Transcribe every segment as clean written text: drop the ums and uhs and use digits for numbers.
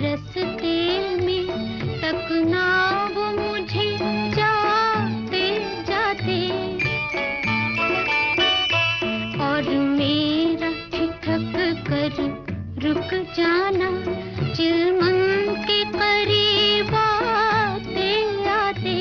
रस्ते में तकना वो मुझे जाते जाते, और मेरा ठिठक कर रुक जाना चिलमन के करीब आते आते।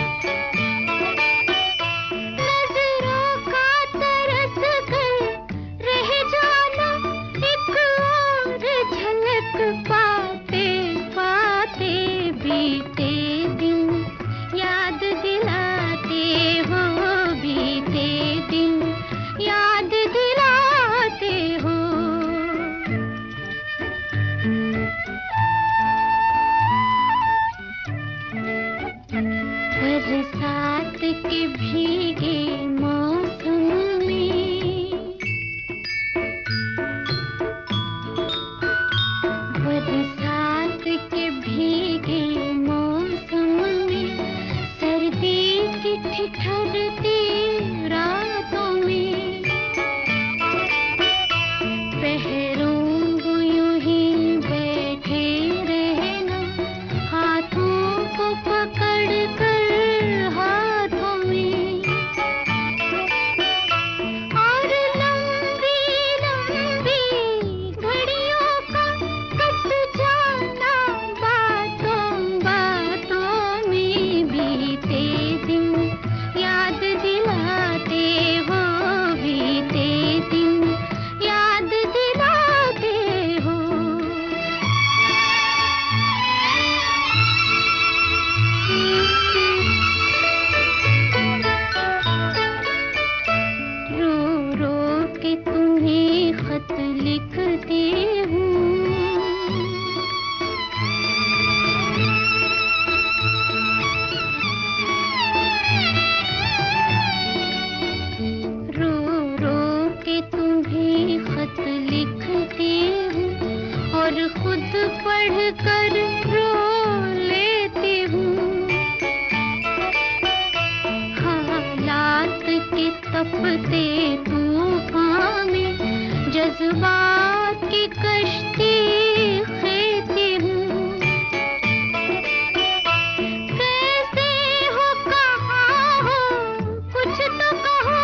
नजरों का तरस कर रह जाना एक और झलक पाते पाते, बीते दिन याद दिलाते हो, बीते दिन याद दिलाते हो। बरसात के भीगे मौसम में, बरसात के भीगे मौसम में, सर्दी की ठिठुरती रातों में, पहरों को यूं ही बैठे रहना, हाथों को पकड़ कर हाथों में, और लंबी लंबी घड़ियों का कट जाना बातों बातों में, बीते दिन याद दिलाते हो, बीते दिन याद दिलाते हो। रो रो के तुम्हें खत लिखती हूँ, रो रो के तुम्हें खत लिखती हूँ, और खुद पढ़ कर रो लेती हूँ। हालात के तपते तूफान में जज्बात की कश्ती खेती हूँ। कैसे हो, कहाँ हो, कुछ तो कहो,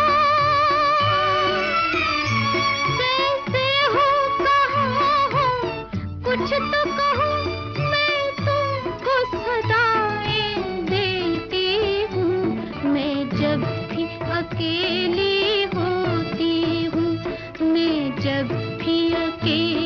कैसे हो, कहाँ हो, कुछ तो कहो, मैं तुमको सदाएं देती हूँ। मैं जब भी अकेली होती हूँ, मैं जब भी अकेली